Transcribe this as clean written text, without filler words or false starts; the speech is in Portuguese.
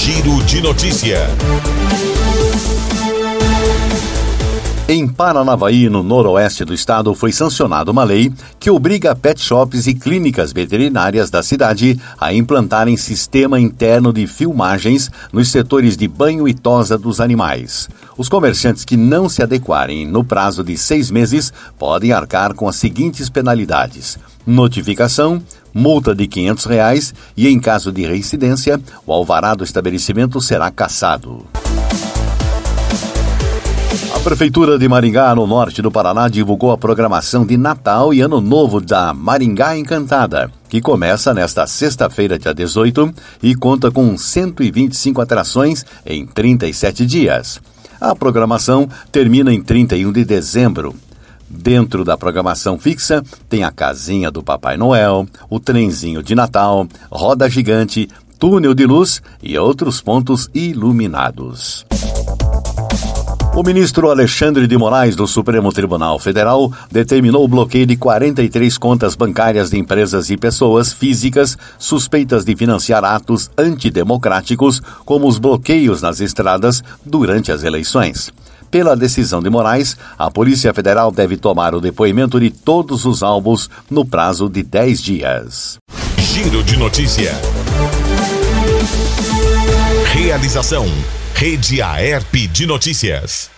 Giro de Notícia. Em Paranavaí, no noroeste do estado, foi sancionada uma lei que obriga pet shops e clínicas veterinárias da cidade a implantarem sistema interno de filmagens nos setores de banho e tosa dos animais. Os comerciantes que não se adequarem no prazo de 6 meses podem arcar com as seguintes penalidades: notificação, multa de R$500 e, em caso de reincidência, o alvará do estabelecimento será cassado. A Prefeitura de Maringá, no norte do Paraná, divulgou a programação de Natal e Ano Novo da Maringá Encantada, que começa nesta sexta-feira, dia 18, e conta com 125 atrações em 37 dias. A programação termina em 31 de dezembro. Dentro da programação fixa, tem a casinha do Papai Noel, o trenzinho de Natal, roda gigante, túnel de luz e outros pontos iluminados. O ministro Alexandre de Moraes, do Supremo Tribunal Federal, determinou o bloqueio de 43 contas bancárias de empresas e pessoas físicas suspeitas de financiar atos antidemocráticos, como os bloqueios nas estradas durante as eleições. Pela decisão de Moraes, a Polícia Federal deve tomar o depoimento de todos os alvos no prazo de 10 dias. Giro de Notícia. Realização: Rede Aerp de Notícias.